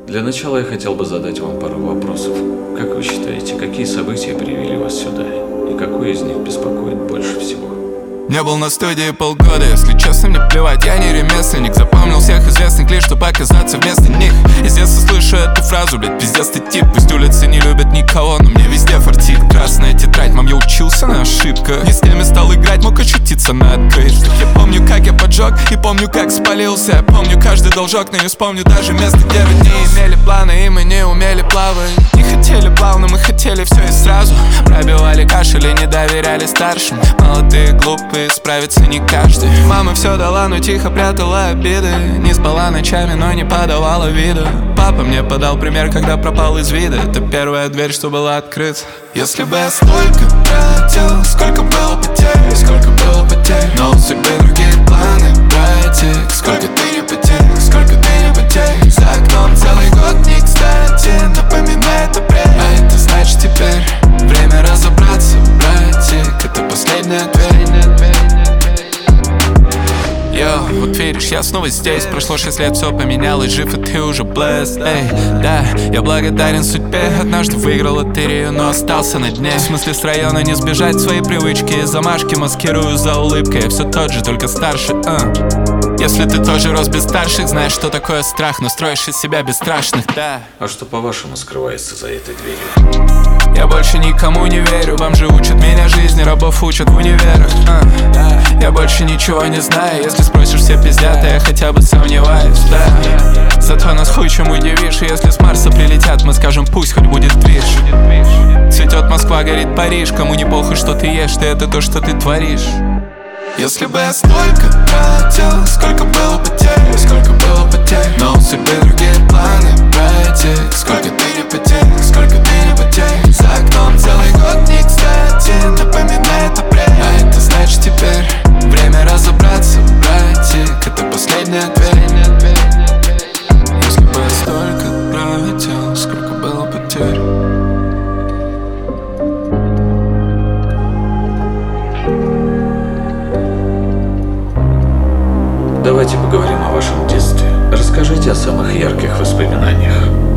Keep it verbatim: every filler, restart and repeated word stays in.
Для начала я хотел бы задать вам пару вопросов. Как вы считаете, какие события привели вас сюда? И какое из них беспокоит больше всего? Не был на студии полгода, если честно, мне плевать, я не ремесленник. Запомнил всех известных лишь, чтобы оказаться вместо них. Из детства слышу эту фразу, блядь, пиздец ты тип. Пусть улицы не любят никого, но мне везде фартит. Красная тетрадь, мам, я учился на ошибках. Не с теми стал играть, мог очутиться на открытых. Я помню, как я поджег, и помню, как спалился. Помню каждый должок, но не вспомню даже место, где вы не имели планы, и мы не умели плавать. Не хотели плавно, мы хотели все и сразу. Пробивали кашель и не доверяли старшим. Молодые, глупые, справится не каждый. Мама все дала, но тихо прятала обиды. Не спала ночами, но не подавала вида. Папа мне подал пример, когда пропал из вида. Это первая дверь, что была открыта. Если бы я столько тратил, сколько было потерь, сколько было потерь, но у судьбы другие планы, братик. Сколько ты не потерь, сколько ты не потерь. За окном целый год не кстати, напоминает апрель. А это значит теперь время разобраться, братик. Это последняя дверь. Йо, вот видишь, я снова здесь. Прошло шесть лет, все поменялось, жив и ты уже blessed. Эй, да, я благодарен судьбе. Однажды выиграл лотерею, но остался на дне. В смысле с района не сбежать, свои привычки. Замашки маскирую за улыбкой. Я все тот же, только старше, uh. Если ты тоже рос без старших, знаешь, что такое страх, но строишь из себя бесстрашных, да. А что, по-вашему, скрывается за этой дверью? Я больше никому не верю. Вам же учат меня жизни, рабов учат в универах, uh. Я больше ничего не знаю. Если спросишь, все пиздят, а я хотя бы сомневаюсь, да. Зато нас хуй чем удивишь. И если с Марса прилетят, мы скажем, пусть хоть будет движ. Цветет Москва, горит Париж. Кому не похуй, что ты ешь, ты это то, что ты творишь. Если бы я столько тратил, сколько было потерь, сколько было потерь, но у судьбы другие планы, братик. Сколько ты не потерь, сколько ты не потерь. За окном целый год не кстати, напоминает апрель. А это значит теперь время разобраться, братик. Это последняя дверь. Если бы я столько тратил, сколько было потерь. Давайте поговорим о вашем детстве. Расскажите о самых ярких воспоминаниях.